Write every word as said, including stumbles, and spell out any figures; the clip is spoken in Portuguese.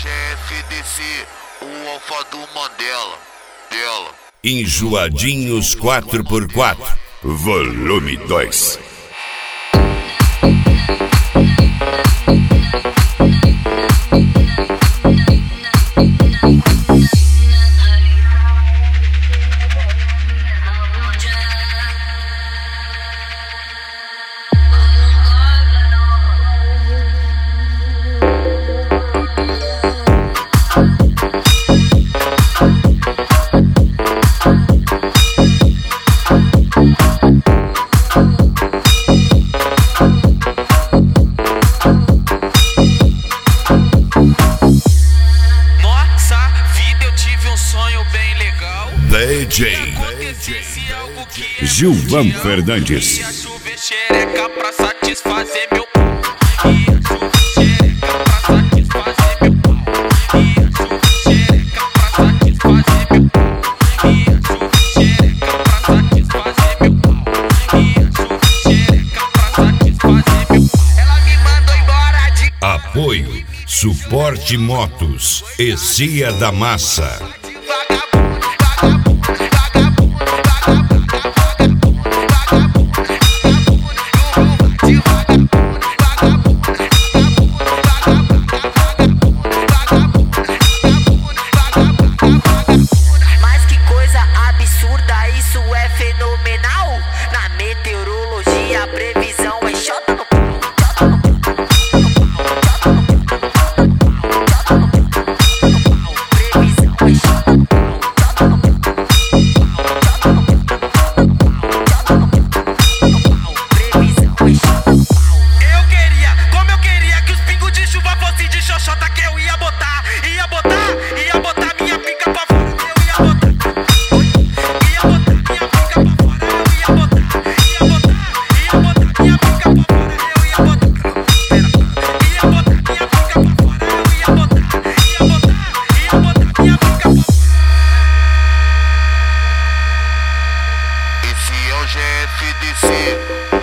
G F D C, o alfa do Mandela, dela. Enjoadinhos quatro por quatro, volume dois. D J Gilvan Fernandes. Ia chover xereca pra satisfazer meu pau. Ia chover xereca pra satisfazer meu pau. Ia chover xereca pra satisfazer meu pau. Ia chover xereca pra satisfazer meu pau. Ia chover xereca pra satisfazer meu pau. Ela me mandou embora de Apoio Suporte Motos e Cia da Massa. Mas que coisa absurda, isso é fenomenal. Na meteorologia a previsão é xota no pau. Previsão é xota no pau. Previsão é xota no pau. Eu queria, como eu queria que os pingos de chuva fossem de xoxota, que eu ia botar, ia botar, ia botar minha pica pra fora, eu ia botar. Ia botar minha pica pra fora, eu ia botar. Ia botar, ia botar minha pica pra fora, eu ia botar. Ia botar minha pica pra fora, eu ia botar. Ia botar, ia botar minha pica pra fora. Esse é o G F D C.